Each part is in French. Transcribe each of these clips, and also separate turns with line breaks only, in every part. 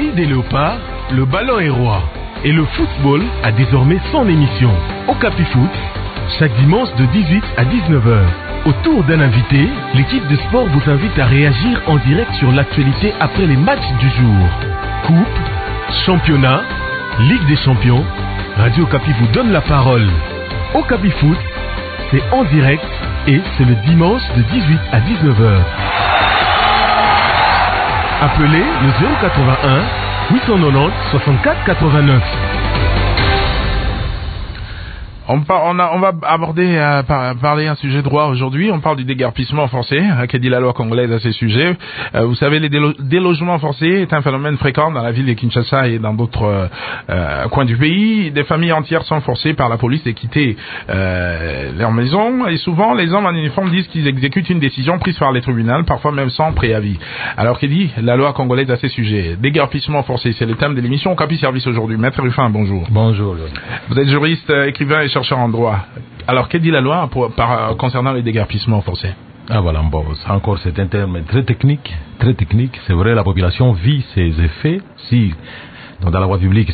pays des léopards, le ballon est roi. Et le football a désormais son émission. Okapi Foot, chaque dimanche de 18 à 19h. Autour d'un invité, l'équipe de sport vous invite à réagir en direct sur l'actualité après les matchs du jour. Coupe, championnat, Ligue des champions, Radio Okapi vous donne la parole. Okapi Foot, c'est en direct et c'est le dimanche de 18 à 19h. Appelez le 081 890 64 89.
On va aborder, parler un sujet droit aujourd'hui. On parle du déguerpissement forcé, qu'a dit la loi congolaise à ces sujets. Vous savez, les délogements forcés est un phénomène fréquent dans la ville de Kinshasa et dans d'autres coins du pays. Des familles entières sont forcées par la police de quitter leur maison. Et souvent, les hommes en uniforme disent qu'ils exécutent une décision prise par les tribunaux, parfois même sans préavis. Alors, qu'a dit la loi congolaise à ces sujets? Déguerpissement forcé, c'est le thème de l'émission Okapi Service aujourd'hui. Maître Ruffin, bonjour.
Bonjour.
Vous êtes juriste, écrivain et chercheur en droit. Alors, que dit la loi concernant les déguerpissements forcés?
Ah voilà, bon, encore c'est un terme très technique. C'est vrai, la population vit ses effets dans la voie publique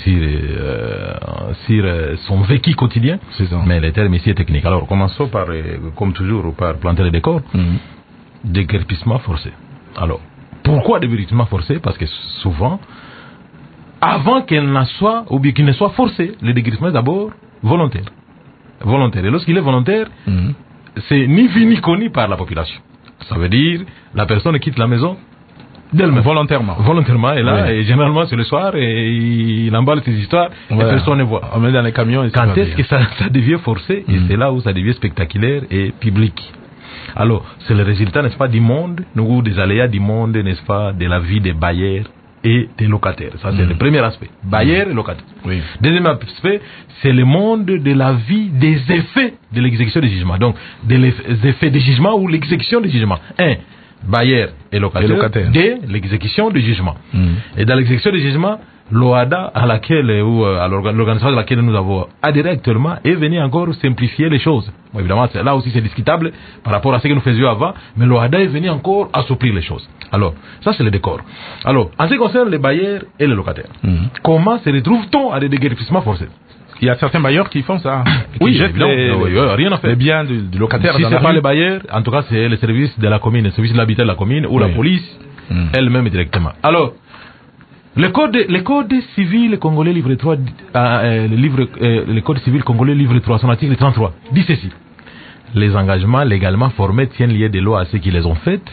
sur son vécu quotidien.
C'est ça.
Mais le terme ici est technique. Alors, commençons par, comme toujours, par planter le décor. Déguerpissement forcé. Alors, pourquoi déguerpissement forcé? Parce que souvent, avant qu'il ne soit forcé, le déguerpissement est d'abord volontaire. Et lorsqu'il est volontaire, c'est ni vu ni connu par la population. Ça veut dire la personne quitte la maison d'elle-même. Volontairement, et là, et généralement c'est le soir, et il emballe ses histoires, et personne ne voit.
On met dans les camions. Et
quand est-ce que ça devient forcé? Et c'est là où ça devient spectaculaire et public. Alors, c'est le résultat, n'est-ce pas, du monde, ou des aléas du monde, n'est-ce pas, de la vie des bailleurs et des locataires. Ça, c'est le premier aspect. Bailleurs et locataires.
Oui.
Deuxième aspect, c'est le monde de la vie des effets de l'exécution des jugements. Donc, des effets des jugements ou l'exécution des jugements. Bailleurs et locataires. Deux, l'exécution du jugement. Et dans l'exécution du jugement, l'OADA à l'organisation de laquelle nous avons adhéré actuellement est venue encore simplifier les choses. Bon, évidemment, là aussi c'est discutable par rapport à ce que nous faisions avant, mais l'OADA est venue encore assouplir les choses. Alors, ça c'est le décor. Alors, en ce qui concerne les bailleurs et les locataires, comment se retrouve-t-on à des déguerpissements forcés?
Il y a certains bailleurs qui font ça.
Oui, rien à faire.
Les biens du locataire.
Si ce n'est pas les bailleurs, en tout cas c'est le service de la commune, le service de l'habitat de la commune ou la police elle-même directement. Alors, le code civil congolais livre 3, le code civil congolais livre 3, son article 33, dit ceci: les engagements légalement formés tiennent lieu de loi à ceux qui les ont faites.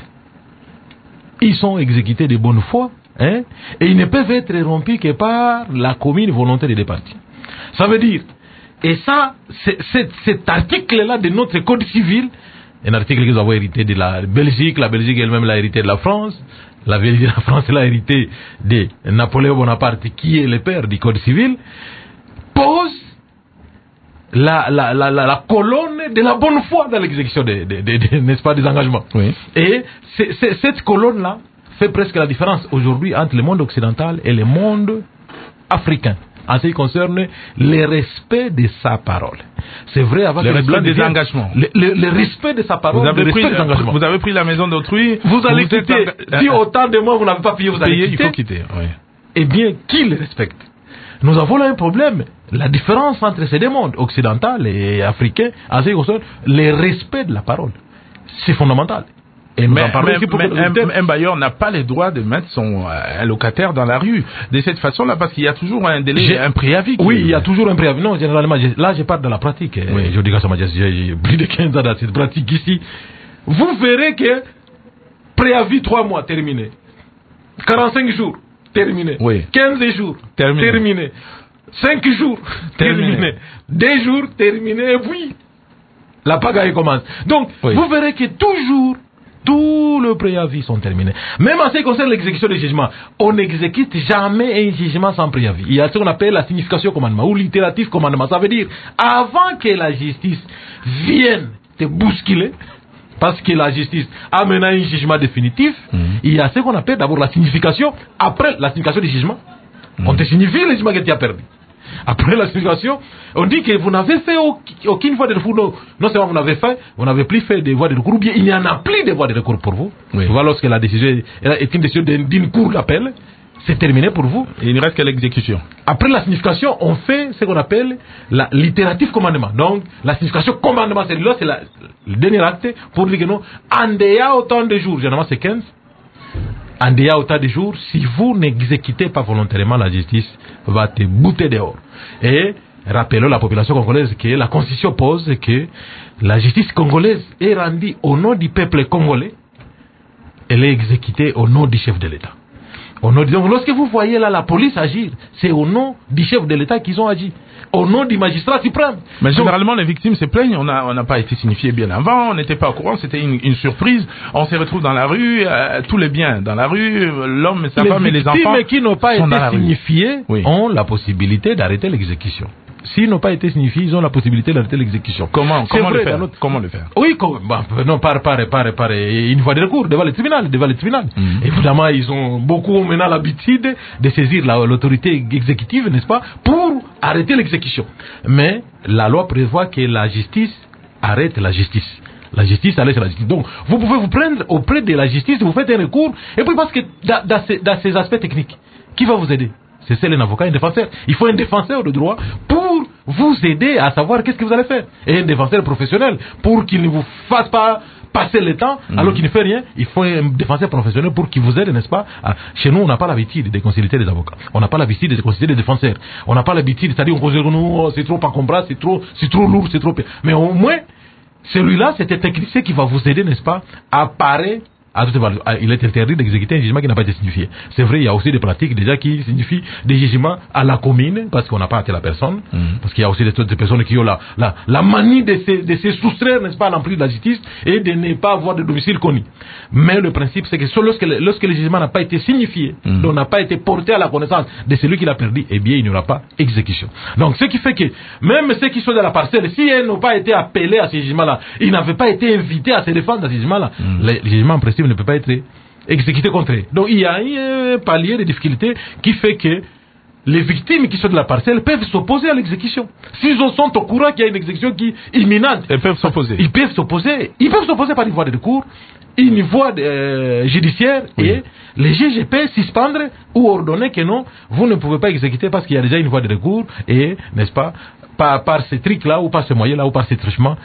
Ils sont exécutés de bonne foi, et ils ne peuvent être rompus que par la commune volontaire des parties. Ça veut dire, et ça, cet article-là de notre code civil, un article que nous avons hérité de la Belgique elle-même l'a hérité de la France, la France l'a hérité de Napoléon Bonaparte, qui est le père du code civil, pose la colonne de la bonne foi dans l'exécution n'est-ce pas, des engagements.
Oui.
Et cette colonne-là fait presque la différence aujourd'hui entre le monde occidental et le monde africain, en ce qui concerne le respect de sa parole. C'est vrai, avant
le respect des engagements.
Le respect de sa parole,
vous avez pris la maison d'autrui.
Vous allez quitter. Si autant de mois vous n'avez pas payé, vous allez quitter.
Il faut quitter. Oui.
Eh bien, qui le respecte? Nous avons là un problème. La différence entre ces deux mondes, occidental et africain, en ce qui concerne le respect de la parole. C'est fondamental. Et
un bailleur n'a pas le droit de mettre son locataire dans la rue de cette façon-là, parce qu'il y a toujours un délai, un préavis.
Oui, il y a toujours un préavis. Non, généralement, là je parle de la pratique. Oui. Je dis que ça m'a dit, j'ai plus de 15 ans dans cette pratique ici. Vous verrez que préavis 3 mois, terminé. 45 jours, terminé.
Oui.
15 jours, terminé. 5 jours, terminé. 2 jours, terminé. Et puis, la pagaille commence. Donc, vous verrez que toujours, tous les préavis sont terminés. Même en ce qui concerne l'exécution des jugements, on n'exécute jamais un jugement sans préavis. Il y a ce qu'on appelle la signification commandement ou l'itératif commandement. Ça veut dire, avant que la justice vienne te bousculer, parce que la justice a mené un jugement définitif, il y a ce qu'on appelle d'abord la signification, après la signification du jugement. On te signifie le jugement que tu as perdu. Après la signification, on dit que vous n'avez fait aucune voie de recours. Non seulement vous n'avez plus fait de voies de recours, ou bien il n'y en a plus de voies de recours pour vous. Oui. Voilà, lorsque la décision est une décision d'une cour d'appel, c'est terminé pour vous.
Et il ne reste que l'exécution.
Après la signification, on fait ce qu'on appelle la littérative commandement. Donc, la signification commandement, c'est le dernier acte pour dire que non, en dehors autant de jours, généralement c'est 15, en dehors autant de jours, si vous n'exécutez pas volontairement, la justice va te bouter dehors. Et rappelons la population congolaise que la Constitution pose que la justice congolaise est rendue au nom du peuple congolais, elle est exécutée au nom du chef de l'État. Donc, lorsque vous voyez là la police agir, c'est au nom du chef de l'État qu'ils ont agi, au nom du magistrat suprême.
Mais généralement, les victimes se plaignent, on n'a pas été signifié bien avant, on n'était pas au courant, c'était une surprise, on se retrouve dans la rue, tous les biens dans la rue, l'homme et sa femme et les enfants.
Les victimes qui n'ont pas été signifiées ont la possibilité d'arrêter l'exécution. S'ils n'ont pas été signifiés, ils ont la possibilité d'arrêter l'exécution.
Comment le faire?
Oui, non, par une voie de recours devant le tribunal. Évidemment, ils ont beaucoup maintenant l'habitude de saisir l'autorité exécutive, n'est-ce pas, pour arrêter l'exécution. Mais la loi prévoit que la justice arrête la justice. La justice arrête la justice. Donc, vous pouvez vous prendre auprès de la justice, vous faites un recours, et puis parce que dans ces aspects techniques, qui va vous aider? C'est un avocat, un défenseur. Il faut un défenseur de droit pour vous aider à savoir qu'est-ce que vous allez faire. Et un défenseur professionnel pour qu'il ne vous fasse pas passer le temps alors qu'il ne fait rien. Il faut un défenseur professionnel pour qu'il vous aide, n'est-ce pas? Chez nous, on n'a pas l'habitude de consulter des avocats. On n'a pas l'habitude de consulter des défenseurs. On n'a pas l'habitude, c'est-à-dire on considère nous, c'est trop encombrant, c'est trop lourd, c'est trop... Mais au moins, celui-là, c'est un technicien qui va vous aider, n'est-ce pas, à parer. Il est interdit d'exécuter un jugement qui n'a pas été signifié. C'est vrai, il y a aussi des pratiques déjà qui signifient des jugements à la commune parce qu'on n'a pas atteint la personne, parce qu'il y a aussi des personnes qui ont la manie de se soustraire, n'est-ce pas, à l'emprise de la justice et de ne pas avoir de domicile connu. Mais le principe, c'est que lorsque le jugement n'a pas été signifié, donc n'a pas été porté à la connaissance de celui qui l'a perdu, eh bien, il n'y aura pas exécution. Donc, ce qui fait que même ceux qui sont dans la parcelle, si ils n'ont pas été appelés à ce jugement-là, ils n'avaient pas été invités à se défendre à ce jugement-là, le jugement en principe ne peut pas être exécuté contre eux. Donc il y a un palier de difficultés qui fait que les victimes qui sont de la parcelle peuvent s'opposer à l'exécution. S'ils sont au courant qu'il y a une exécution qui est imminente,
ils peuvent s'opposer.
Ils peuvent s'opposer par une voie de recours, une voie judiciaire, et les juges peuvent suspendre ou ordonner que non, vous ne pouvez pas exécuter parce qu'il y a déjà une voie de recours et, n'est-ce pas, par ces trucs-là, ou par ces moyens-là, ou par ces truchements,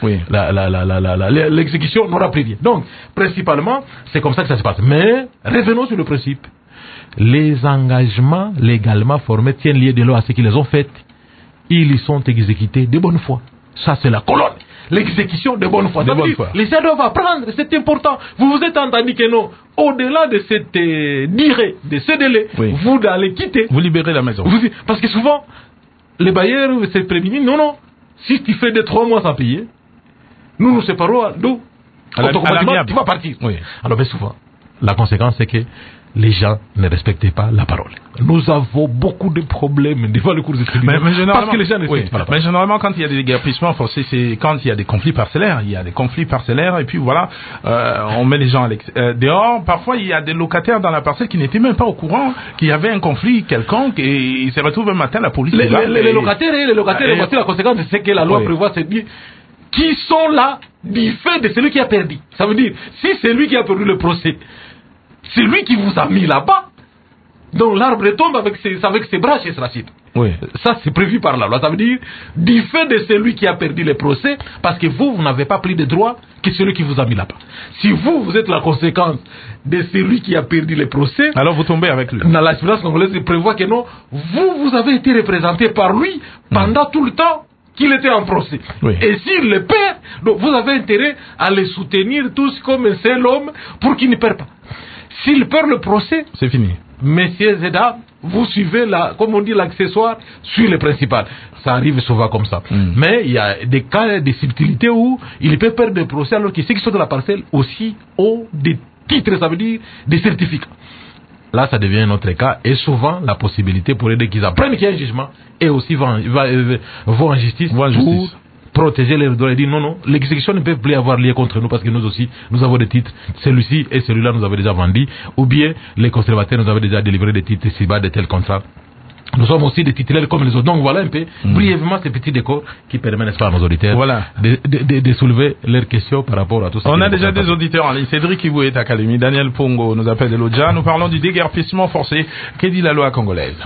l'exécution n'aura plus lieu. Donc, principalement, c'est comme ça que ça se passe. Mais, revenons sur le principe. Les engagements légalement formés tiennent lieu de l'eau à ce qu'ils les ont fait. Ils y sont exécutés de bonne foi. Ça, c'est la colonne. L'exécution de bonne foi. Les gens doivent apprendre, c'est important. Vous vous êtes entendu que non, au-delà de cette durée, de ce délai, vous allez quitter.
Vous libérez la maison.
Parce que souvent, les bailleurs se prémunissent, non, si tu fais 2-3 mois sans payer, nous nous séparons, nous, automatiquement, tu vas partir. Alors, bien souvent, la conséquence, c'est que les gens ne respectent pas la parole. Nous avons beaucoup de problèmes devant le cours des tribunaux parce que les gens ne respectent pas la parole.
Mais généralement, quand il y a des déguerpissements forcés, c'est quand il y a des conflits parcellaires. Il y a des conflits parcellaires et puis voilà, on met les gens dehors. Parfois, il y a des locataires dans la parcelle qui n'étaient même pas au courant qu'il y avait un conflit quelconque et ils se retrouvent un matin, la police est là.
Les locataires, voici la conséquence, c'est que la loi prévoit, c'est dire qui sont là du fait de celui qui a perdu. Ça veut dire, si c'est lui qui a perdu le procès, c'est lui qui vous a mis là-bas. Donc l'arbre tombe avec ses branches et ses racines. Ça, c'est prévu par la loi. Ça veut dire, du fait de celui qui a perdu le procès, parce que vous n'avez pas pris de droit que celui qui vous a mis là-bas. Si vous êtes la conséquence de celui qui a perdu le procès,
alors vous tombez avec lui.
Dans la jurisprudence congolaise, il prévoit que non, vous avez été représenté par lui pendant tout le temps qu'il était en procès. Et s'il le perd, donc vous avez intérêt à le soutenir tous comme un seul homme pour qu'il ne perd pas. S'il perd le procès,
c'est fini.
Messieurs et dames, vous suivez comme on dit, l'accessoire sur le principal. Ça arrive souvent comme ça. Mais il y a des cas, des subtilités où il peut perdre le procès alors que ceux qui sont de la parcelle aussi ont des titres, ça veut dire des certificats. Là, ça devient un autre cas. Et souvent, la possibilité pour eux dès qu'ils apprennent qu'il y a un jugement et aussi vont en justice pour protéger les droits et dire non, l'exécution ne peut plus avoir lieu contre nous parce que nous aussi, nous avons des titres. Celui-ci et celui-là nous avons déjà vendus. Ou bien, les conservateurs nous avaient déjà délivré des titres ici-bas de tels contrats. Nous sommes aussi des titulaires comme les autres. Donc voilà un peu, brièvement, ces petits décors qui permettent, n'est-ce pas, à nos auditeurs de soulever leurs questions par rapport à tout ça.
On a déjà des auditeurs en ligne. Cédric Iboué est à Kalemi. Daniel Pongo nous appelle de l'Odja. Nous parlons du déguerpissement forcé. Que dit la loi congolaise?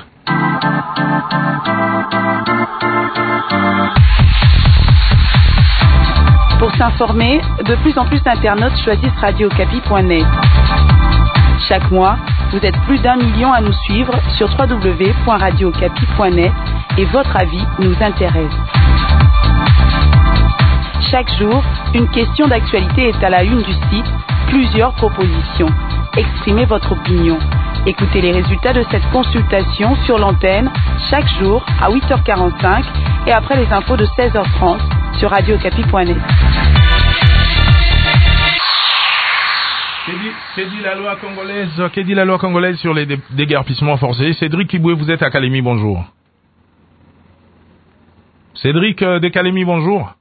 Pour s'informer, de plus en plus d'internautes choisissent radiocapi.net. Chaque mois, vous êtes plus d'1 million à nous suivre sur www.radiocapi.net et votre avis nous intéresse. Chaque jour, une question d'actualité est à la une du site, plusieurs propositions. Exprimez votre opinion. Écoutez les résultats de cette consultation sur l'antenne chaque jour à 8h45 et après les infos de 16h30 sur radiocapi.net.
Que dit la loi congolaise? Que dit la loi congolaise sur les déguerpissements forcés? Cédric Iboué, vous êtes à Kalemi, bonjour. Cédric de Kalemi, bonjour.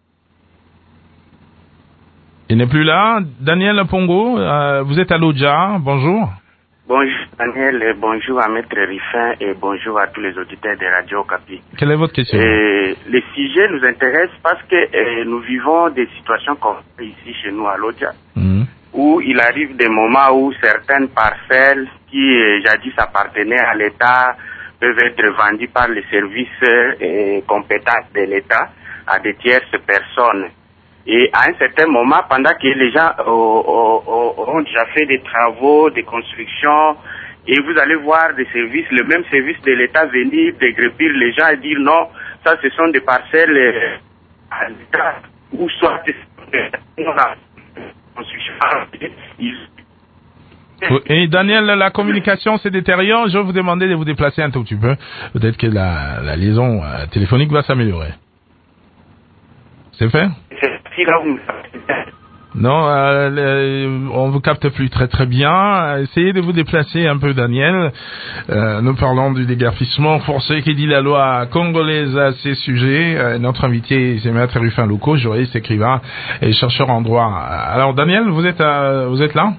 Il n'est plus là. Daniel Pongo, vous êtes à l'Odja, bonjour.
Bonjour Daniel, et bonjour à Maître Riffin et bonjour à tous les auditeurs de Radio Capi.
Quelle est votre question?
Le sujet nous intéresse parce que nous vivons des situations comme ici chez nous à l'Odja. Où il arrive des moments où certaines parcelles qui jadis appartenaient à l'État peuvent être vendues par les services compétents de l'État à des tierces personnes. Et à un certain moment, pendant que les gens ont déjà fait des travaux, des constructions, et vous allez voir des services, le même service de l'État venir dégrépir les gens et dire non, ça ce sont des parcelles à l'État, ou soit
Et Daniel, la communication se détériore. Je vais vous demander de vous déplacer un tout petit peu. Peut-être que la liaison téléphonique va s'améliorer. C'est fait? Non, on vous capte plus très très bien. Essayez de vous déplacer un peu, Daniel. Nous parlons du déguerpissement forcé qui dit la loi congolaise à ces sujets. Notre invité, c'est Maître Ruffin Louko, juriste, écrivain et chercheur en droit. Alors, Daniel, vous êtes là?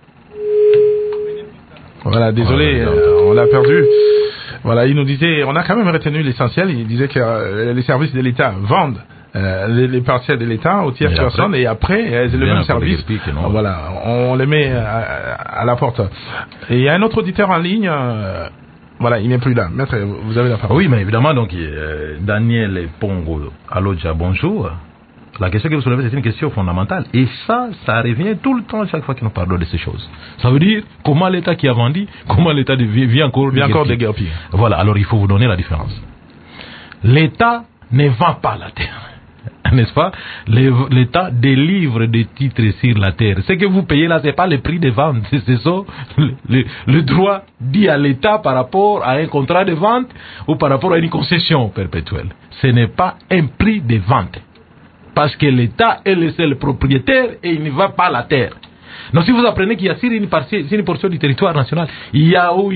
Voilà, désolé, on l'a perdu. Voilà, il nous disait, on a quand même retenu l'essentiel. Il disait que les services de l'État vendent les parcelles de l'État aux tierces personnes et après c'est le même service. Voilà, on les met à la porte. Et il y a un autre auditeur en ligne. Voilà, il n'est plus là. Maître, vous avez la parole.
Oui, mais évidemment, donc Daniel Pongo Alodja, bonjour. La question que vous soulevez, c'est une question fondamentale. Et ça revient tout le temps, chaque fois que nous parlons de ces choses. Ça veut dire comment l'État qui a vendu, comment l'État vient encore
déguerpir.
Voilà, alors il faut vous donner la différence. L'État ne vend pas la terre. N'est-ce pas? L'État délivre des titres sur la terre. Ce que vous payez là, c'est pas le prix de vente. C'est ça, le droit dit à l'État par rapport à un contrat de vente ou par rapport à une concession perpétuelle. Ce n'est pas un prix de vente. Parce que l'État est le seul propriétaire et il ne vend pas la terre. Donc si vous apprenez qu'il y a sur une portion du territoire national, il y a où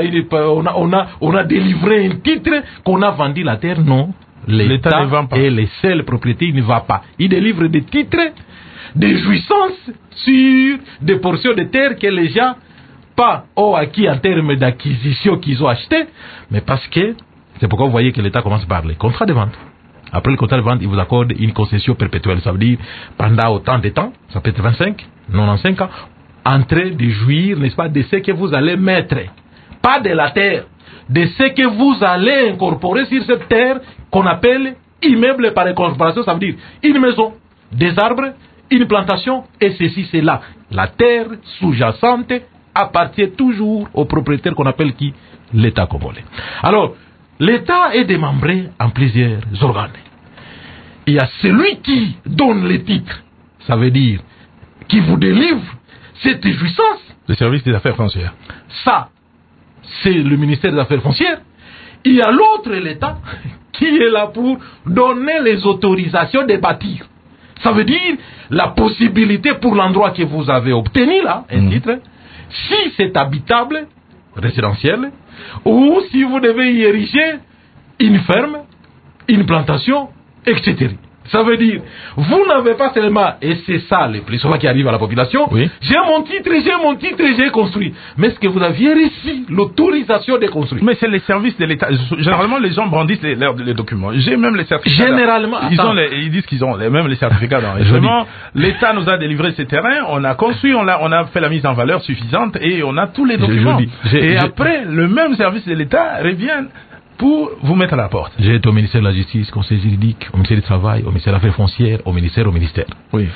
on a délivré un titre qu'on a vendu la terre, non. L'État est le seul propriétaire, il ne va pas. Il délivre des titres de jouissance sur des portions de terre que les gens pas ont acquis en termes d'acquisition qu'ils ont acheté, mais parce que c'est pourquoi vous voyez que l'État commence par les contrats de vente. Après le contrat de vente, il vous accorde une concession perpétuelle. Ça veut dire, pendant autant de temps, ça peut être 25, 95 ans, en train de jouir, n'est-ce pas, de ce que vous allez mettre. Pas de la terre, de ce que vous allez incorporer sur cette terre qu'on appelle immeuble par incorporation. Ça veut dire une maison, des arbres, une plantation, et ceci, c'est là. La terre sous-jacente appartient toujours au propriétaire qu'on appelle qui? L'État congolais. Alors, l'État est démembré en plusieurs organes. Il y a celui qui donne les titres, ça veut dire qui vous délivre cette jouissance.
Le service des affaires foncières.
Ça, c'est le ministère des Affaires foncières. Il y a l'autre, l'État, qui est là pour donner les autorisations de bâtir. Ça veut dire la possibilité pour l'endroit que vous avez obtenu là, un titre, si c'est habitable, résidentiel, ou si vous devez y ériger une ferme, une plantation, etc. Ça veut dire, vous n'avez pas seulement, et c'est ça le plus souvent qui arrive à la population,
oui.
j'ai mon titre, j'ai construit. Mais est-ce que vous aviez reçu l'autorisation de construire?
Mais c'est les services de l'État. Généralement, les gens brandissent les documents. J'ai même les certificats.
Généralement,
ils disent qu'ils ont même les certificats d'enregistrement. L'État nous a délivré ces terrains, on a construit, on a fait la mise en valeur suffisante et on a tous les documents. Après, le même service de l'État revient pour vous mettre à la porte.
J'ai été au ministère de la Justice, conseil juridique, au ministère du Travail, au ministère des Affaires foncières, au ministère.
Oui.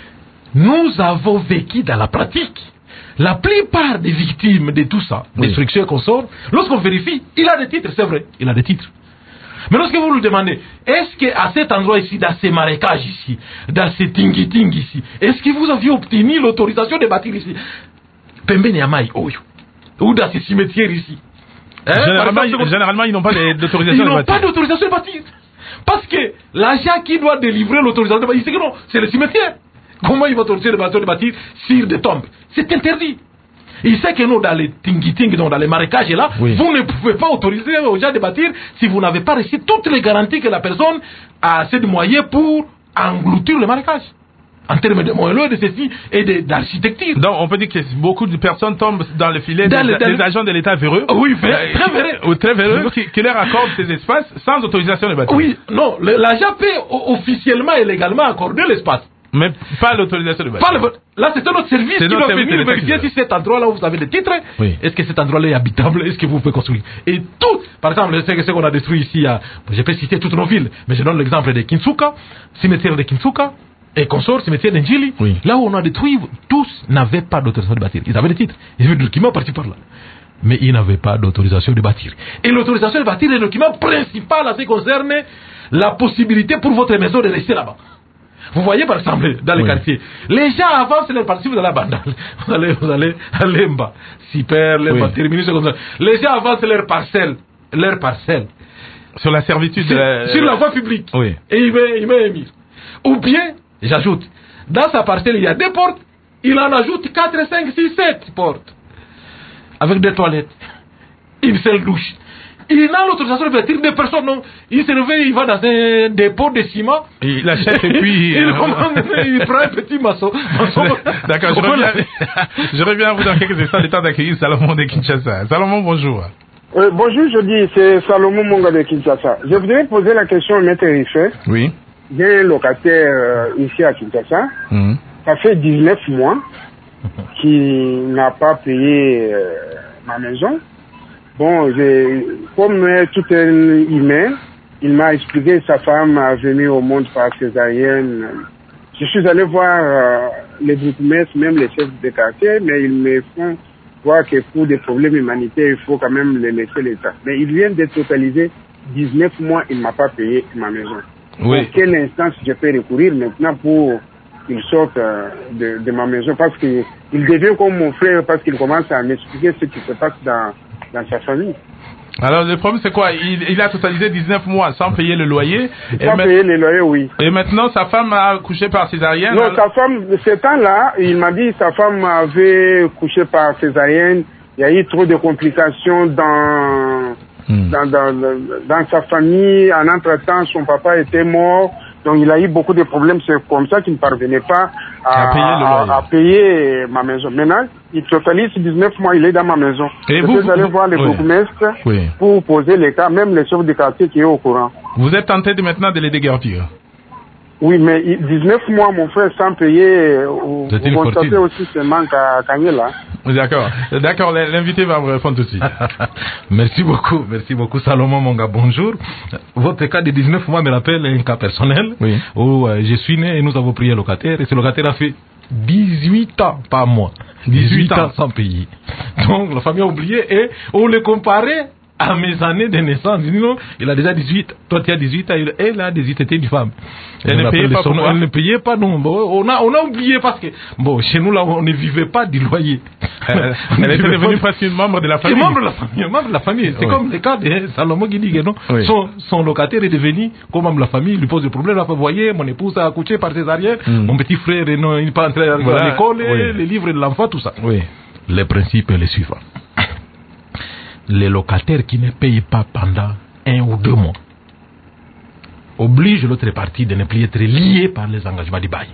Nous avons vécu dans la pratique. La plupart des victimes de tout ça, des structures qu'on sort, lorsqu'on vérifie, il a des titres, c'est vrai, il a des titres. Mais lorsque vous lui demandez, est-ce qu'à cet endroit ici, dans ces marécages ici, dans ces tingi-ting ici, est-ce que vous aviez obtenu l'autorisation de bâtir ici? Pembeni Yamai, ou dans ces cimetières ici.
Généralement, ils n'ont pas d'autorisation
de bâtir. Ils n'ont pas
d'autorisation
de bâtir. Parce que l'agent qui doit délivrer l'autorisation de bâtir, il sait que non, c'est le cimetière. Comment il va autoriser le bâtiment de bâtir sur des tombes? C'est interdit. Il sait que nous, dans les tingi-ting, dans les marécages là, vous ne pouvez pas autoriser aux gens de bâtir si vous n'avez pas reçu toutes les garanties que la personne a assez de moyens pour engloutir le marécage. En termes de moyens, de ceci et d'architecture.
Donc, on peut dire que beaucoup de personnes tombent dans le filet des agents de l'État véreux.
Oui, très véreux.
Ou très véreux, qui leur accordent ces espaces sans autorisation de bâtir.
Oui, non, l'agent peut officiellement et légalement accorder l'espace.
Mais pas l'autorisation de bâtir.
Là, c'est un autre service qui doit venir vérifier si cet endroit-là où vous avez des titres, est-ce que cet endroit-là est habitable, est-ce que vous pouvez construire. Et tout, par exemple, ce qu'on a détruit ici, je peux citer toutes nos villes, mais je donne l'exemple de Kinsuka, cimetière de Kinsuka, et consort, cimetière d'Enjili, là où on a détruit, tous n'avaient pas d'autorisation de bâtir. Ils avaient des titres, ils avaient des documents partis par là. Mais ils n'avaient pas d'autorisation de bâtir. Et l'autorisation de bâtir est le document principal à ce qui concerne la possibilité pour votre maison de rester là-bas. Vous voyez par exemple dans les quartiers, les gens avancent leur partie, vous allez à Bandal, vous allez à Lemba, Super, Lemba, Terminus, comme ça. Les gens avancent leur parcelle.
Sur la servitude
sur la voie publique. Et il met émis. Ou bien, j'ajoute, dans sa parcelle il y a des portes, il en ajoute 4, 5, 6, 7 portes. Avec des toilettes. Une seule douche. Il n'a l'autorisation de bâtir des personnes, non. Il se réveille, il va dans un dépôt de ciment.
Il achète et puis...
il prend un petit maçon.
D'accord, je reviens à vous dans quelques instants, le temps d'accueillir Salomon de Kinshasa. Salomon, bonjour.
Bonjour, je dis, c'est Salomon Monga de Kinshasa. Je voudrais poser la question au maître Riffet.
Oui.
J'ai un locataire ici à Kinshasa. Ça fait 19 mois qu'il n'a pas payé ma maison. Bon, comme tout un humain, il m'a expliqué que sa femme a venu au monde par césarienne. Je suis allé voir les bourgmestres, même les chefs de quartier, mais ils me font voir que pour des problèmes humanitaires, il faut quand même les laisser l'État. Mais il vient de totaliser 19 mois, il ne m'a pas payé ma maison.
Oui.
À quelle instance je peux recourir maintenant pour qu'il sorte de ma maison? Parce qu'il devient comme mon frère, parce qu'il commence à m'expliquer ce qui se passe dans sa famille.
Alors le problème c'est quoi? Il a totalisé 19 mois sans payer le loyer.
Sans payer le loyer, oui.
Et maintenant sa femme a couché par césarienne?
Non, sa femme, ce temps-là, il m'a dit que sa femme avait couché par césarienne. Il y a eu trop de complications dans sa famille. En entre-temps, son papa était mort. Donc il a eu beaucoup de problèmes, c'est comme ça qu'il ne parvenait pas à payer ma maison. Maintenant, il totalise 19 mois, il est dans ma maison. Et vous allez voir les bourgmestres pour poser les cas, même les chefs de quartier qui est au courant.
Vous êtes tenté maintenant de les déguerpir?
Oui, mais 19 mois, mon frère, sans payer, vous constatez aussi ce manque à Kanyela.
D'accord. D'accord, l'invité va vous répondre tout de suite.
Merci beaucoup, Salomon Monga, bonjour. Votre cas de 19 mois me rappelle un cas personnel où je suis né et nous avons pris un locataire et ce locataire a fait 18 ans par mois. 18 ans sans payer. Donc la famille a oublié et on le comparait à mes années de naissance. Non, il a déjà 18, toi tu as 18 ans, elle a 18, c'était une femme.
Elle ne payait pas.
Elle ne payait pas, non. Bon, on a oublié parce que, bon, chez nous là, on ne vivait pas du loyer.
Elle était devenue presque une membre de la famille.
Membre de la famille. C'est comme le cas de Salomon qui dit que non. Son locataire est devenu comme membre de la famille, il lui pose des problèmes. Là, vous voyez, mon épouse a accouché par césarienne, mon petit frère, non, il n'est pas entré à l'école, les livres de l'enfant, tout ça. Le principe est le suivant. Les locataires qui ne payent pas pendant 1 ou 2 mois, oblige l'autre partie de ne plus être liée par les engagements du bailleur.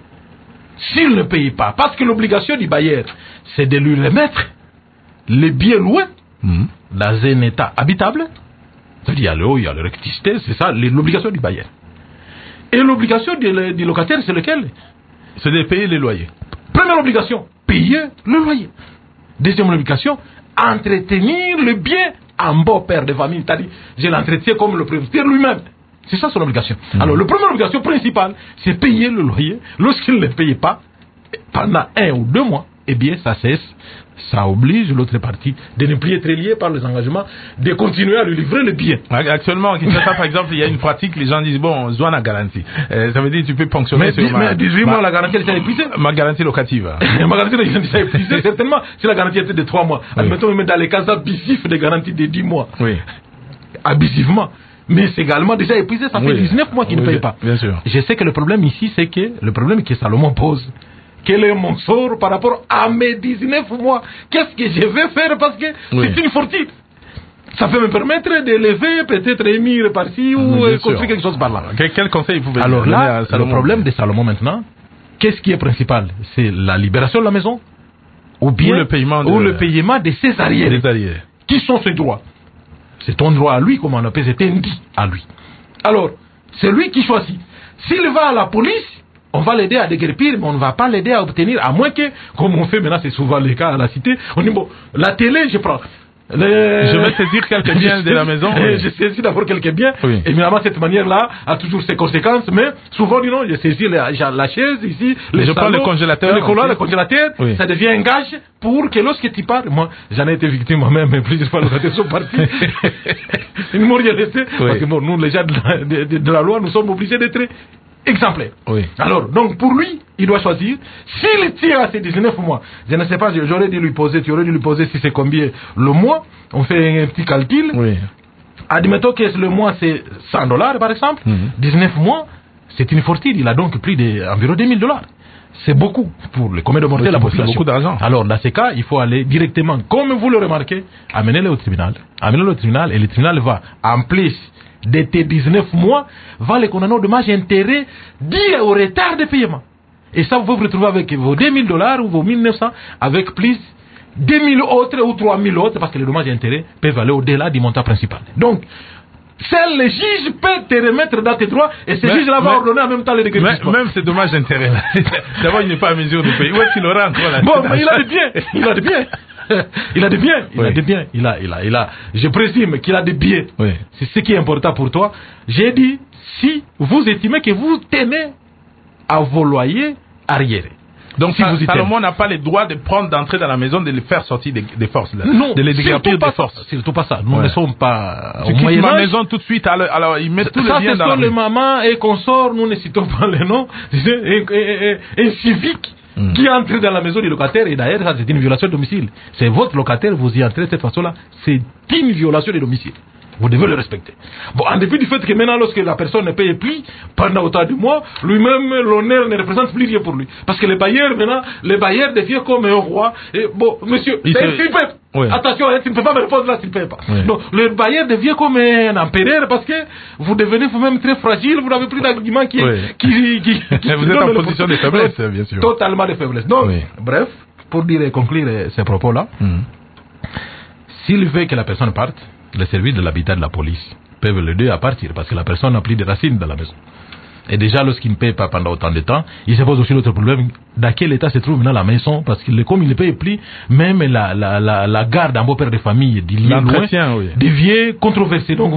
S'il ne paye pas, parce que l'obligation du bailleur, c'est de lui remettre les biens loués dans un état habitable, c'est-à-dire il y a l'eau, il y a l'électricité, c'est ça l'obligation du bailleur. Et l'obligation du locataire, c'est lequel?
C'est de payer les loyers.
Première obligation, payer le loyer. Deuxième obligation, entretenir le bien en bon père de famille, c'est-à-dire je l'entretiens comme le propriétaire lui-même. C'est ça son obligation. Alors, la première obligation principale, c'est payer le loyer. Lorsqu'il ne paye pas, pendant 1 ou 2 mois, eh bien, ça cesse. Ça oblige l'autre partie de ne plus être lié par les engagements, de continuer à lui livrer le bien.
Actuellement, en Kinshasa, par exemple, il y a une pratique, les gens disent, bon, Zouana garantie. Ça veut dire que tu peux ponctionner sur
mais 18 mois, la garantie, elle s'est épuisée.
Ma garantie locative.
Ma garantie, elle s'est épuisée, certainement. Si la garantie était de 3 mois. Oui. Admettons, même dans les cas abusifs de garantie de 10 mois.
Oui.
Abusivement. Mais c'est également déjà épuisé, ça fait 19 mois qu'il ne paye pas.
Bien sûr.
Je sais que le problème ici, c'est que le problème que Salomon pose, quel est mon sort par rapport à mes 19 mois? Qu'est-ce que je vais faire? Parce que c'est une fortune. Ça peut me permettre d'élever, peut-être émir par-ci ou construire quelque chose par là.
Quel conseil vous pouvez
donner? Alors là,
à Salomon?
le problème de Salomon maintenant, qu'est-ce qui est principal? C'est la libération de la maison ou bien le paiement de ses arriérés. Qui sont ses droits? C'est ton droit à lui, comme on appelle, c'est dit à lui. Alors, c'est lui qui choisit. S'il va à la police, on va l'aider à déguerpir, mais on ne va pas l'aider à obtenir, à moins que, comme on fait maintenant, c'est souvent le cas à la cité, on dit, bon, la télé, je prends.
Je vais saisir quelques biens de la maison.
Je saisis d'abord quelques biens. Oui. Évidemment, cette manière-là a toujours ses conséquences, mais souvent, dis non, je saisis la chaise ici,
je prends le congélateur.
Le congélateur, oui. Ça devient un gage pour que lorsque tu pars, moi, j'en ai été victime moi-même, mais plusieurs fois, les locataires sont partis. Ils m'ont resté. Oui. Parce que bon, nous, les gens de la loi, nous sommes obligés d'être exemplaire.
Oui.
Alors, donc, pour lui, il doit choisir. S'il tient à ses 19 mois, je ne sais pas, j'aurais dû lui poser, tu aurais dû lui poser si c'est combien le mois. On fait un petit calcul.
Oui.
Admettons que le mois, c'est $100, par exemple. 19 mois, c'est une fortune. Il a donc pris environ $2000. C'est beaucoup pour le commun de mortels de la population.
C'est beaucoup d'argent.
Alors, dans ces cas, il faut aller directement, comme vous le remarquez, amenez-le au tribunal. Amenez-le au tribunal et le tribunal va, en plus de tes 19 mois, va les condamner au dommage intérêt dû au retard de paiement. Et ça, vous vous retrouvez avec vos $2000 ou vos 1900 avec plus 2000 autres ou 3000 autres, parce que les dommages intérêts peuvent aller au-delà du montant principal. Donc, seul le juge peut te remettre dans tes droits et ce juge-là va ordonner en même temps les dégrèvements.
Même ces dommages d'intérêt-là. D'abord, il n'est pas à mesure de payer. Où est-ce qu'il aura encore la
Bon, mais il a des biens. Il a des biens. Il a des biens. Il a des biens. Il a. Je présume qu'il a des biens.
Oui.
C'est ce qui est important pour toi. J'ai dit, si vous estimez que vous tenez à vos loyers arriérés.
Donc, si Salomon n'a pas le droit de prendre, d'entrer dans la maison, de les faire sortir des forces. Là,
non,
de les déguerpir des forces.
C'est surtout pas ça. Nous ne sommes pas
au Moyen-Âge. Ma maison tout de suite, alors ils mettent tout le bien dans la maison. Ça,
les mamans et consorts, nous ne citons pas les noms. Un civique qui entre dans la maison du locataire, et d'ailleurs, ça c'est une violation de domicile. C'est votre locataire, vous y entrez de cette façon-là. C'est une violation de domicile. Vous devez le respecter. Bon, en dépit du fait que maintenant, lorsque la personne ne paye plus, pendant autant de mois, lui-même, l'honneur ne représente plus rien pour lui. Parce que les bailleurs, maintenant, les bailleurs deviennent comme un roi. Et bon, monsieur, tu peux, attention, tu ne peux pas me répondre là, tu ne payes pas. Oui. Donc, le bailleur devient comme un empereur parce que vous devenez vous-même très fragile, vous n'avez plus d'argument qui
vous êtes en position de faiblesse, bien sûr.
Totalement de faiblesse. Donc, bref, pour dire et conclure ces propos-là, s'il veut que la personne parte, les services de l'habitat de la police peuvent l'aider à partir parce que la personne n'a plus de racines dans la maison. Et déjà, lorsqu'il ne paye pas pendant autant de temps, il se pose aussi l'autre problème, dans quel état se trouve maintenant la maison, parce que comme il ne paye plus, même la garde en beau-père de famille devient controversée. Donc,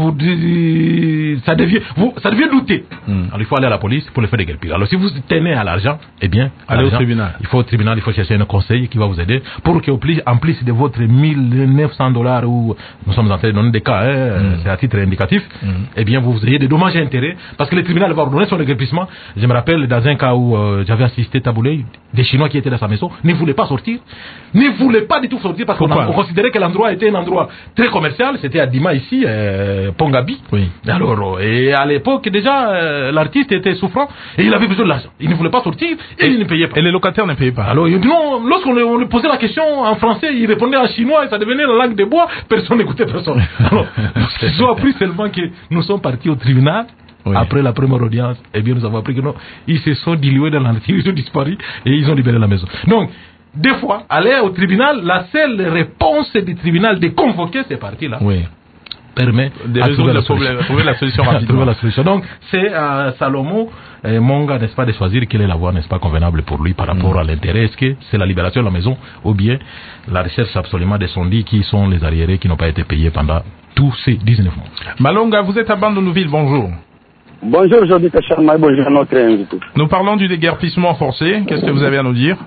ça devient douté. Alors, il faut aller à la police pour le faire déguerpir. Alors, si vous tenez à l'argent, eh bien,
allez au tribunal.
Il faut au tribunal, il faut chercher un conseil qui va vous aider pour qu'en plus de votre $1900 où nous sommes en train de donner des cas, c'est à titre indicatif, eh bien, vous ayez des dommages et intérêts, parce que le tribunal va ordonner son déguerpissement. Je me rappelle dans un cas où j'avais assisté Taboulé, des Chinois qui étaient dans sa maison ne voulaient pas sortir, ne voulaient pas du tout sortir parce qu'on considérait que l'endroit était un endroit très commercial. C'était à Dima ici, Pongabi.
Oui.
Alors, et à l'époque déjà, l'artiste était souffrant et il avait besoin de l'argent. Il ne voulait pas sortir et il ne payait pas.
Et les locataires ne payaient pas.
Alors, non, lorsqu'on lui posait la question en français, il répondait en chinois et ça devenait la langue des bois. Personne n'écoutait personne. Alors, soit plus seulement que nous sommes partis au tribunal. Après la première audience, eh bien, nous avons appris que non, ils se sont dilués dans la nature, ils ont disparu et ils ont libéré la maison. Donc, des fois, aller au tribunal, la seule réponse du tribunal de convoquer ces parties-là permet de
résoudre le problème, trouver la solution rapidement.
Donc, c'est à Salomon Monga, n'est-ce pas, de choisir quelle est la voie, n'est-ce pas, convenable pour lui par rapport à l'intérêt. Est-ce que c'est la libération de la maison ou bien la recherche absolument des sondis qui sont les arriérés qui n'ont pas été payés pendant tous ces 19 mois.
Malonga, vous êtes à Bandounouville, bonjour.
Bonjour, Jordi Kacharmaï, bonjour à notre invité.
Nous parlons du déguerpissement forcé. Qu'est-ce que vous avez à nous dire?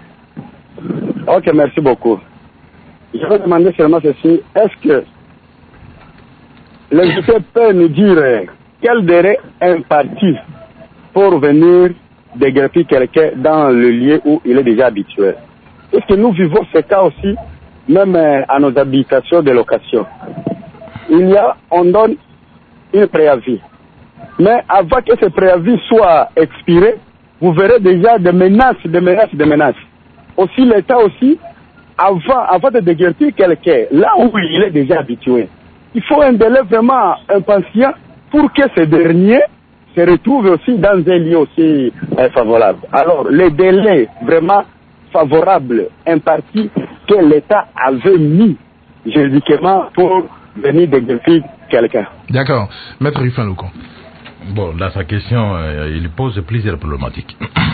Ok, merci beaucoup. Je vais demander seulement ceci. Est-ce que l'invité peut nous dire quel délai un parti pour venir déguerpir quelqu'un dans le lieu où il est déjà habitué? Est-ce que nous vivons ce cas aussi, même à nos habitations de location? On donne un préavis. Mais avant que ce préavis soit expiré, vous verrez déjà des menaces. Aussi l'État aussi, avant de déguerpir quelqu'un, là où il est déjà habitué, il faut un délai vraiment impatient pour que ce dernier se retrouve aussi dans un lieu aussi favorable. Alors, les délais vraiment favorables, impartis, que l'État avait mis juridiquement pour venir déguerpir quelqu'un.
D'accord. Maître Rufin Louko.
Bon, dans sa question, il pose plusieurs problématiques.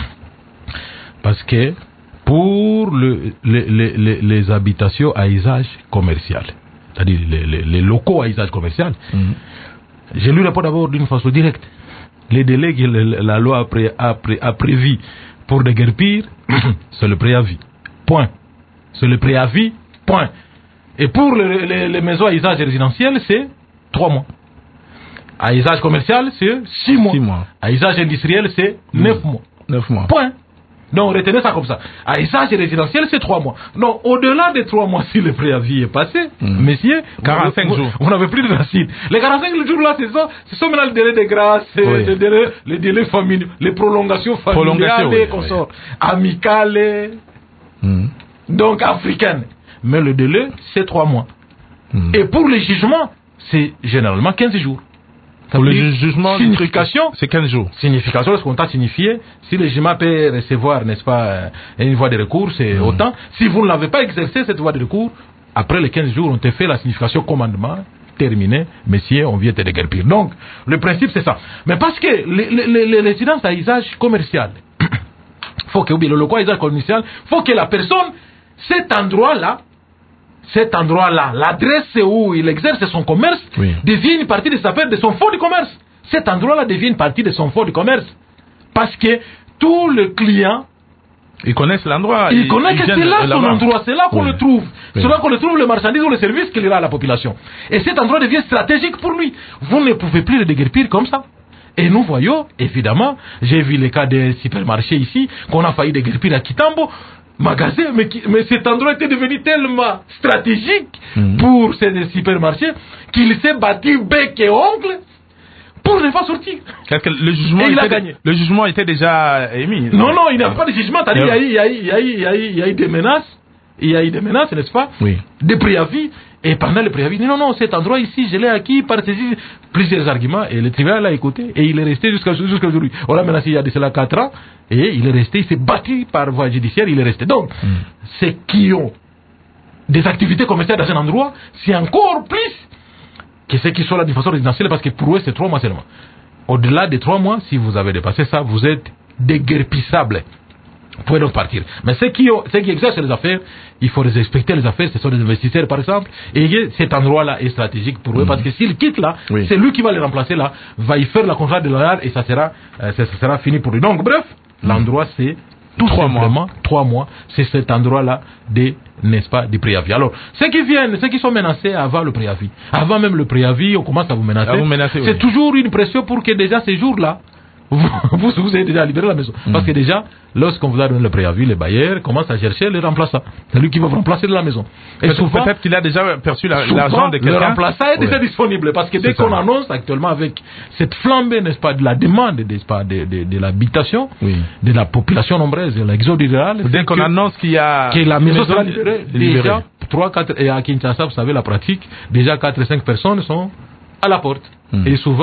Parce que pour les habitations à usage commercial, c'est-à-dire les locaux à usage commercial, je lui réponds d'abord d'une façon directe. Les délais que la loi a prévus pour déguerpir, c'est le préavis. Point. C'est le préavis. Point. Et pour les maisons à usage résidentiel, c'est 3 mois. À usage commercial, c'est 6 mois.
6 mois.
À usage industriel, c'est 9 mois.
9 mois.
Point. Donc, retenez ça comme ça. À usage résidentiel, c'est 3 mois. Donc, au-delà des 3 mois, si le préavis est passé, messieurs,
45 jours.
Vous n'avez plus de racines. Les 45 jours là, ce sont maintenant le délai de grâce, les délais familiaux, les prolongations familiales, les consorts, amicales, donc africaines. Mais le délai, c'est 3 mois. Et pour les jugements, c'est généralement 15 jours.
Pour le jugement,
signification,
c'est 15 jours.
Signification, lorsqu'on t'a signifié, si le jugement peut recevoir, n'est-ce pas, une voie de recours, c'est autant. Si vous ne l'avez pas exercé, cette voie de recours, après les 15 jours, on te fait la signification commandement, terminé, messieurs, on vient te déguerpir. Donc, le principe, c'est ça. Mais parce que les résidences à usage commercial, faut que, le local à usage commercial, faut que la personne, cet endroit-là, l'adresse où il exerce son commerce, devient une partie de sa paie, de son fonds de commerce. Cet endroit-là devient une partie de son fonds de commerce. Parce que tous les clients,
ils connaissent l'endroit.
Ils connaissent que c'est là son endroit, c'est là qu'on le trouve. C'est là qu'on le trouve, le marchandise ou le service qu'il a à la population. Et cet endroit devient stratégique pour lui. Vous ne pouvez plus le déguerpir comme ça. Et nous voyons, évidemment, j'ai vu les cas des supermarchés ici, qu'on a failli déguerpir à Kitambo, magasin, mais cet endroit était devenu tellement stratégique pour ces supermarchés qu'il s'est battu bec et ongle pour ne pas sortir.
Le jugement était déjà émis.
Non, il n'y a pas de jugement. Il y a eu des menaces. Il y a eu des menaces, n'est-ce pas?
Oui.
Des préavis. Et pendant le préavis, non, cet endroit ici, je l'ai acquis par plusieurs arguments. Et le tribunal l'a écouté. Et il est resté jusqu'à aujourd'hui. On l'a menacé il y a de cela 4 ans. Et il est resté, il s'est battu par voie judiciaire, il est resté. Donc, ceux qui ont des activités commerciales dans un endroit, c'est encore plus que ceux qui sont là de façon résidentielle, parce que pour eux, c'est 3 mois seulement. Au-delà des 3 mois, si vous avez dépassé ça, vous êtes déguerpissable. Vous pouvez donc partir. Mais ceux qui exercent les affaires, il faut respecter les affaires, ce sont des investisseurs par exemple, et cet endroit-là est stratégique pour eux, parce que s'ils quittent là, c'est lui qui va les remplacer là, va y faire la contrat de l'honneur et ça sera fini pour lui. Donc bref, l'endroit c'est tout simplement 3 mois, c'est cet endroit-là n'est-ce pas, du préavis. Alors, ceux qui sont menacés avant le préavis, avant même le préavis, on commence à vous menacer. C'est toujours une pression pour que déjà ces jours-là, vous avez déjà libéré la maison. Parce que déjà, lorsqu'on vous a donné le préavis, les bailleurs commencent à chercher les remplaçants. C'est lui qui va vous remplacer de la maison.
Et souvent, peut-être qu'il a déjà perçu l'argent de quelqu'un.
Le remplaçant est déjà disponible. Parce que dès qu'on annonce actuellement avec cette flambée, n'est-ce pas, de la demande, n'est-ce pas, de l'habitation, de la population nombreuse, de l'exode rural.
Dès qu'on annonce qu'il y a
que la maison sera libérée, déjà 3, 4, et à Kinshasa, vous savez la pratique, déjà 4 et 5 personnes sont à la porte. Et souvent,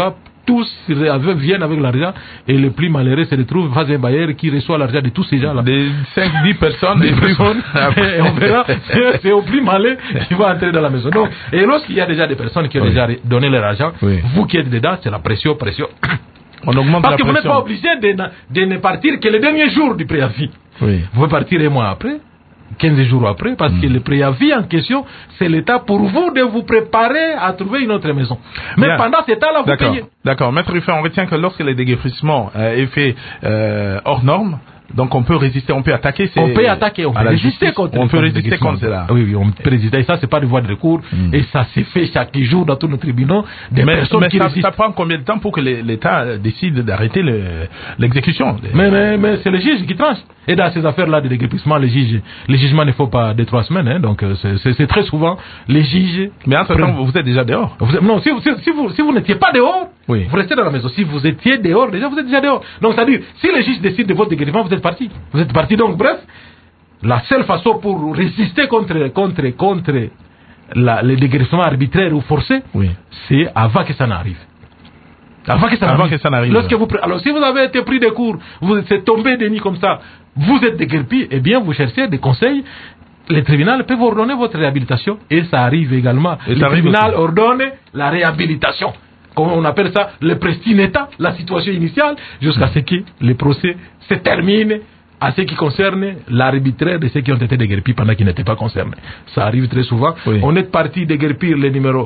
tous viennent avec l'argent et le plus malheureux se retrouve face à un bailleur qui reçoit l'argent de tous ces gens-là.
Des 5-10 personnes.
Et on verra, c'est au plus malin qui va entrer dans la maison. Donc, et lorsqu'il y a déjà des personnes qui ont déjà donné leur argent, vous qui êtes dedans, c'est la pression.
On augmente
parce
la
que vous n'êtes
pression.
pas obligé de ne partir que le dernier jour du préavis.
Oui.
Vous pouvez partir un mois après, 15 jours après, parce que le préavis en question, c'est l'état pour vous de vous préparer à trouver une autre maison. Mais
bien.
Pendant cet temps-là, vous payez.
D'accord. Maître Ruffin, on retient que lorsque le déguerpissement est fait hors norme, donc on peut résister, on peut attaquer.
On peut attaquer, on peut résister contre
cela.
Oui, on peut résister. Et ça, c'est pas de voie de recours. Et ça se fait chaque jour dans tous nos tribunaux. Des personnes qui résistent.
Ça prend combien de temps pour que l'État décide d'arrêter l'exécution?
Mais c'est le juge qui tranche. Et dans ces affaires-là de déguerpissement, le jugement ne faut pas de 3 semaines. Hein, donc c'est très souvent les juges.
Mais entre-temps, vous êtes déjà dehors.
Non, si vous n'étiez pas dehors, vous restez dans la maison. Si vous étiez dehors, déjà vous êtes déjà dehors. Donc c'est-à-dire, si le juge décide de votre déguerpissement, vous êtes parti. Vous êtes parti. Donc bref, la seule façon pour résister contre les déguerpissements arbitraires ou forcés, c'est avant que ça n'arrive. Avant que ça n'arrive. Alors si vous avez été pris de court, vous êtes tombé des nids comme ça, vous êtes déguerpi, eh bien vous cherchez des conseils. Le tribunal peut vous ordonner votre réhabilitation et ça arrive également. Le tribunal ordonne la réhabilitation. Comme on appelle ça, le prestineta, la situation initiale, jusqu'à ce que le procès se termine à ce qui concerne l'arbitraire de ceux qui ont été déguerpis pendant qu'ils n'étaient pas concernés. Ça arrive très souvent. On est parti déguerpir le numéro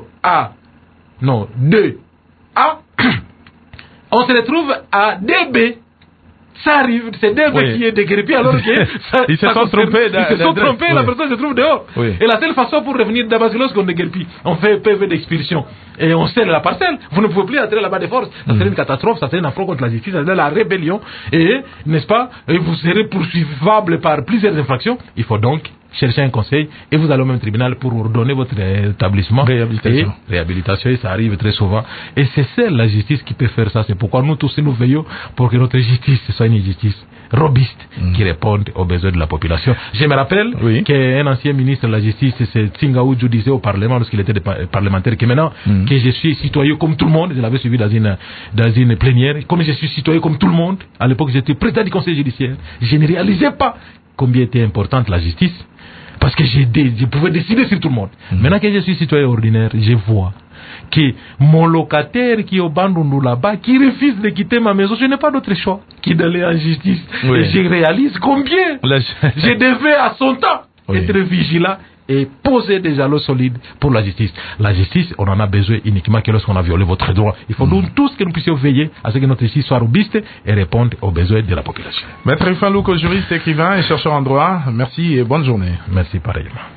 2A. On se retrouve à DB. Ça arrive, c'est DB qui est déguerpi alors que
ils se sont trompés.
La personne se trouve dehors. Et la seule façon pour revenir d'abord, c'est lorsqu'on déguerpit. On fait PV d'expulsion et on scelle la parcelle. Vous ne pouvez plus entrer là-bas de force. Ça serait une catastrophe, ça serait un affront contre la justice, ça serait la rébellion. Et, n'est-ce pas, et vous serez poursuivable par plusieurs infractions. Il faut donc chercher un conseil et vous allez au même tribunal pour ordonner votre établissement. Réhabilitation, et ça arrive très souvent. Et c'est seule la justice qui peut faire ça. C'est pourquoi nous tous nous veillons pour que notre justice soit une justice robuste qui réponde aux besoins de la population. Je me rappelle qu'un ancien ministre de la justice, c'est Tsingaoudjou, disait au Parlement lorsqu'il était parlementaire que maintenant que je suis citoyen comme tout le monde. Je l'avais suivi dans une plénière. Comme je suis citoyen comme tout le monde, à l'époque j'étais président du conseil judiciaire. Je ne réalisais pas combien était importante la justice. Parce que je pouvais décider sur tout le monde. Maintenant que je suis citoyen ordinaire, je vois que mon locataire qui est au Bandundu là-bas, qui refuse de quitter ma maison, je n'ai pas d'autre choix que d'aller en justice. Et je réalise combien je devais à son temps être vigilant et poser des jalons solides pour la justice. La justice, on en a besoin uniquement que lorsqu'on a violé votre droit. Il faut nous tous que nous puissions veiller à ce que notre justice soit robuste et réponde aux besoins de la population.
Maître Ruffin Louko, juriste, écrivain et chercheur en droit, merci et bonne journée.
Merci pareillement.